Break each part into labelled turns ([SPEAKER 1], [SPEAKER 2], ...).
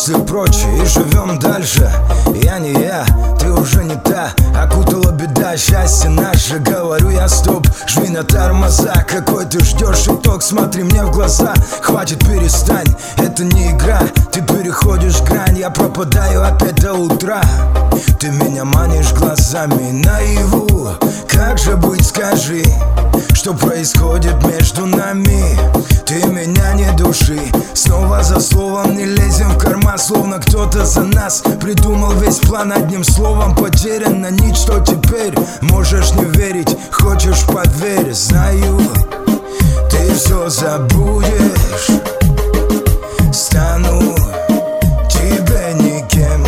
[SPEAKER 1] мысли прочь и живем дальше. Я не я, ты уже не та. Окутала беда, счастье наше. Говорю я стоп, жми на тормоза. Какой ты ждешь итог, смотри мне в глаза. Хватит, перестань, это не игра. Ты переходишь грань, я пропадаю опять до утра. Ты меня манишь глазами наяву. Как же быть, скажи, что происходит между нами? Ты меня не души. Снова за словом не лезем в карман, словно кто-то за нас придумал весь план. Одним словом потеряна нить, что теперь? Можешь не верить, хочешь поверь. Знаю, ты все забудешь. Стану тебе никем.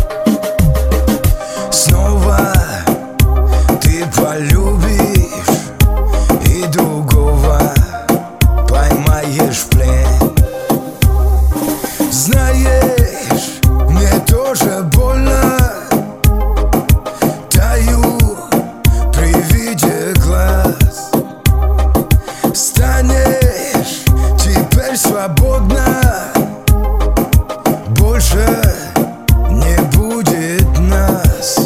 [SPEAKER 1] Снова ты полюбишь и другого поймаешь в плен. Знаешь, мне тоже больно. Таю при виде глаз. Станешь теперь свободна. Больше не будет нас.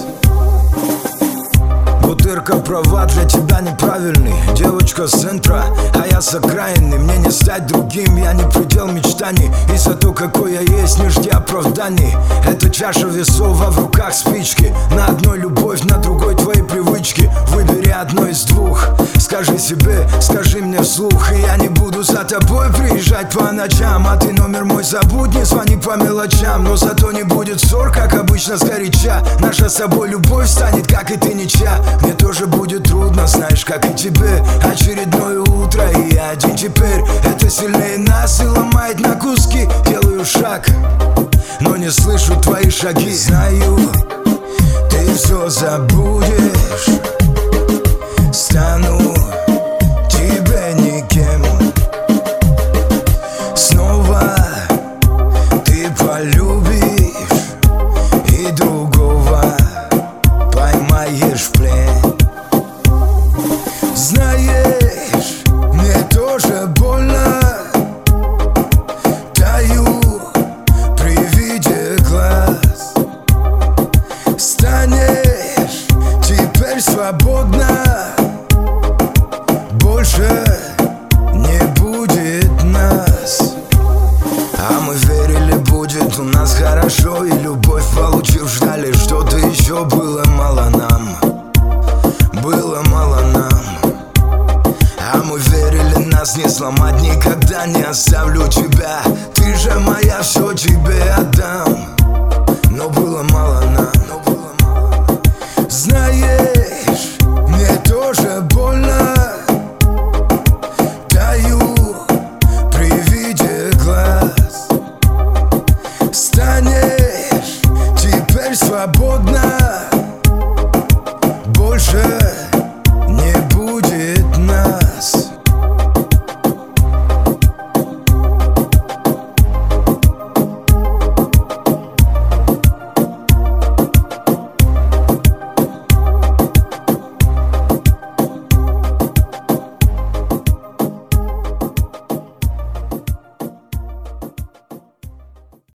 [SPEAKER 1] Бутырка права, для тебя неправильный. Девочка с центра, а я с окраины. Мне не стать другим, я не предел мечтаний. И за то, какой я есть, не жди оправданий. Эта чаша весов, а в руках спички. На одной любовь, на другой твои привычки. Выбери одно из двух. Скажи себе, скажи мне вслух. И я не буду за тобой приезжать по ночам. А ты номер мой забудь, не звони по мелочам. Но зато не будет ссор, как обычно сгоряча. Наша с собой любовь станет, как и ты, ничья. Мне тоже будет трудно, знаешь, как и тебе. Очередное утро, и я один теперь. Это сильнее нас и ломает на куски. Делаю шаг, но не слышу твои шаги. Знаю, ты все забудешь. Стану тебе никем. Снова ты полюбишь и другого поймаешь в плен. Знаешь, мне тоже больно. Таю при виде глаз. Станешь теперь свободна. Больше не будет нас. А мы верили, будет у нас хорошо. И любовь получив, ждали что-то еще. Было мало нам, было мало нам. А мы верили, нас не сломать никогда. Не оставлю тебя, ты же моя, все тебе отдам. Но было мало нам.